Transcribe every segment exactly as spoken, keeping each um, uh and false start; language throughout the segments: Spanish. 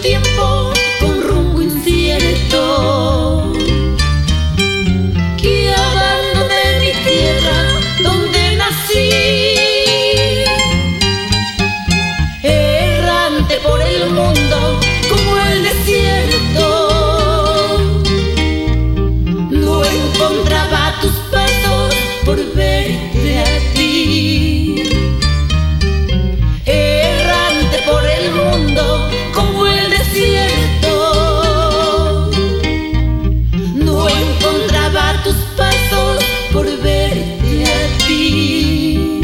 tiempo con rumbo incierto, que abandoné mi tierra donde nací, errante por el mundo como el desierto. No encontraba tus pasos por verte a ti, errante por el mundo como el desierto. No encontraba tus pasos por verte a ti.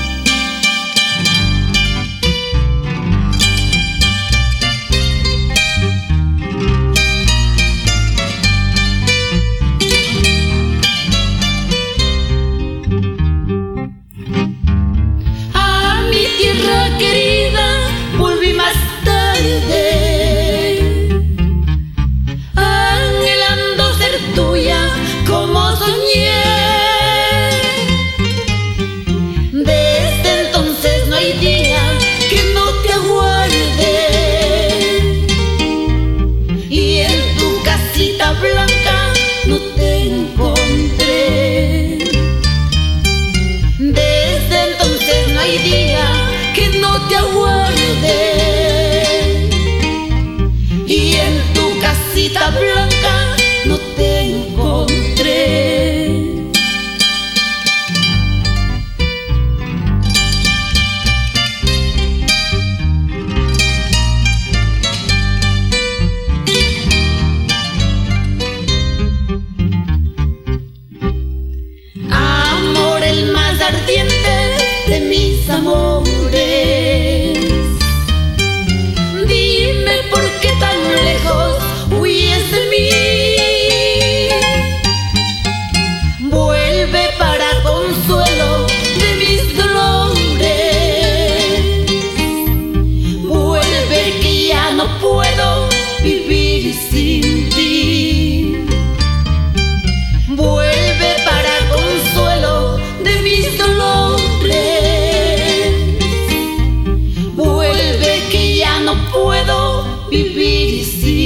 A mi tierra querida volví más tarde, anhelando ser tuya como soñé. Desde entonces no hay día que no te aguarde, y en tu casita blanca no te encontré. Desde entonces no hay día que no te aguarde, y en tu casita blanca no te encontré. Amor, el más ardiente de mis amores, dime por qué tan lejos huyes de mí. Vuelve para consuelo de mis dolores, vuelve que ya no puedo vivir sin ti. Vuelve para consuelo de mis dolores, vuelve que ya no puedo vivir sin ti.